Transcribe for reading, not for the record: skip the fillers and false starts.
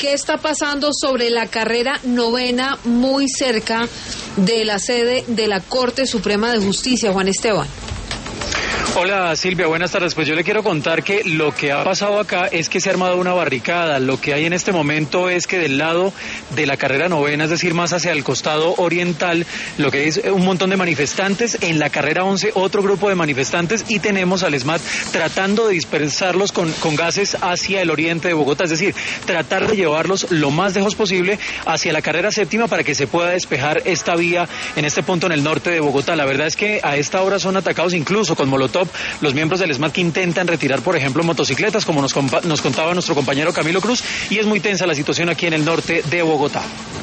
¿qué está pasando sobre la carrera novena muy cerca de la sede de la Corte Suprema de Justicia, Juan Esteban? Hola Silvia, buenas tardes. Pues yo le quiero contar que lo que ha pasado acá es que se ha armado una barricada. Lo que hay en este momento es que del lado de la carrera novena, es decir, más hacia el costado oriental, lo que es un montón de manifestantes, en la carrera 11 otro grupo de manifestantes y tenemos al ESMAD tratando de dispersarlos con gases hacia el oriente de Bogotá, es decir, tratar de llevarlos lo más lejos posible hacia la carrera séptima para que se pueda despejar esta vía en este punto en el norte de Bogotá. La verdad es que a esta hora son atacados incluso con molotov los miembros del ESMAD que intentan retirar, por ejemplo, motocicletas, como nos contaba nuestro compañero Camilo Cruz, y es muy tensa la situación aquí en el norte de Bogotá.